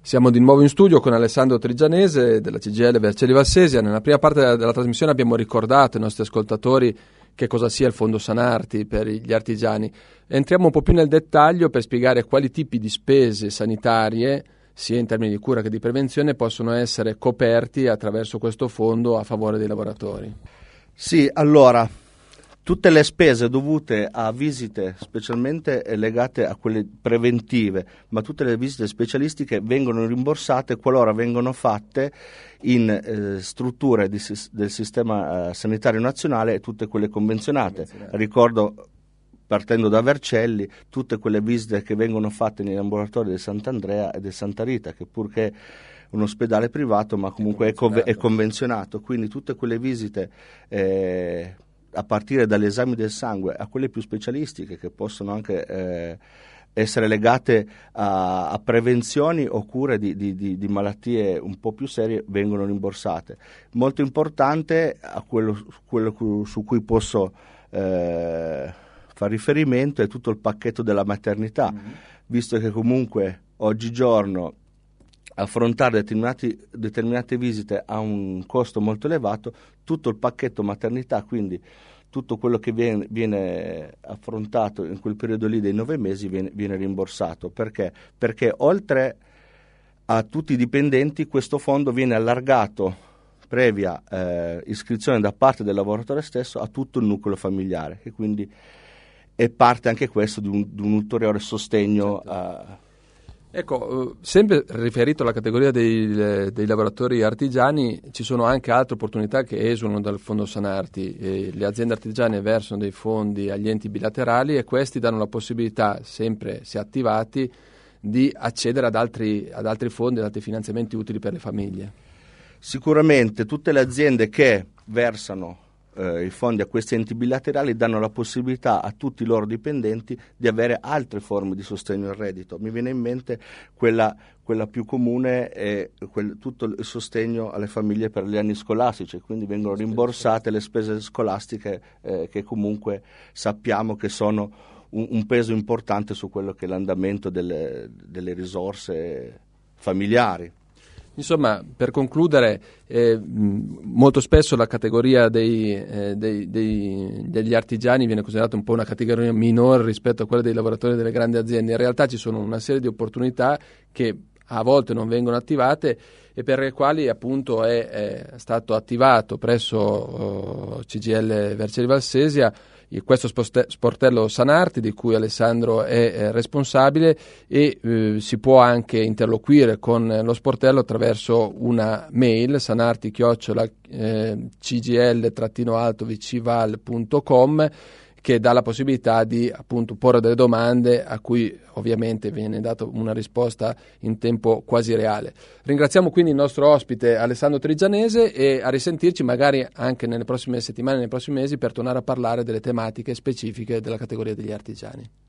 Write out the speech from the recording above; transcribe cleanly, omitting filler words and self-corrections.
Siamo di nuovo in studio con Alessandro Trigianese della CGIL Vercelli Valsesia. Nella prima parte della trasmissione abbiamo ricordato ai nostri ascoltatori che cosa sia il Fondo Sanarti per gli artigiani. Entriamo un po' più nel dettaglio per spiegare quali tipi di spese sanitarie, sia in termini di cura che di prevenzione, possono essere coperti attraverso questo fondo a favore dei lavoratori. Sì, allora, tutte le spese dovute a visite specialmente legate a quelle preventive, ma tutte le visite specialistiche vengono rimborsate qualora vengono fatte in strutture del sistema sanitario nazionale e tutte quelle convenzionate. Ricordo, partendo da Vercelli, tutte quelle visite che vengono fatte nei laboratori del Sant'Andrea e del Santa Rita, che purché un ospedale privato, ma comunque è convenzionato, quindi tutte quelle visite a partire dagli esami del sangue a quelle più specialistiche, che possono anche essere legate a prevenzioni o cure di malattie un po' più serie, vengono rimborsate. Molto importante, a quello su cui posso far riferimento, è tutto il pacchetto della maternità, visto che comunque oggigiorno affrontare determinate visite ha un costo molto elevato. Tutto il pacchetto maternità, quindi tutto quello che viene affrontato in quel periodo lì dei 9 mesi viene rimborsato. Perché? Perché oltre a tutti i dipendenti questo fondo viene allargato, previa iscrizione da parte del lavoratore stesso, a tutto il nucleo familiare, e quindi è parte anche questo di un ulteriore sostegno. Certo. Ecco, sempre riferito alla categoria dei lavoratori artigiani, ci sono anche altre opportunità che esulano dal Fondo Sanarti. Le aziende artigiane versano dei fondi agli enti bilaterali e questi danno la possibilità, sempre se attivati, di accedere ad altri fondi, ad altri finanziamenti utili per le famiglie. Sicuramente tutte le aziende che versano i fondi a questi enti bilaterali danno la possibilità a tutti i loro dipendenti di avere altre forme di sostegno al reddito. Mi viene in mente quella più comune è tutto il sostegno alle famiglie per gli anni scolastici, quindi vengono rimborsate le spese scolastiche che comunque sappiamo che sono un peso importante su quello che è l'andamento delle risorse familiari. Insomma, per concludere, molto spesso la categoria degli artigiani viene considerata un po' una categoria minore rispetto a quella dei lavoratori delle grandi aziende. In realtà ci sono una serie di opportunità che a volte non vengono attivate e per le quali appunto è stato attivato presso CGIL Vercelli Valsesia questo sportello Sanarti, di cui Alessandro è responsabile, e si può anche interloquire con lo sportello attraverso una mail sanarti@cgil-vcval.com, che dà la possibilità di appunto porre delle domande a cui ovviamente viene data una risposta in tempo quasi reale. Ringraziamo quindi il nostro ospite Alessandro Trigianese e a risentirci magari anche nelle prossime settimane, nei prossimi mesi, per tornare a parlare delle tematiche specifiche della categoria degli artigiani.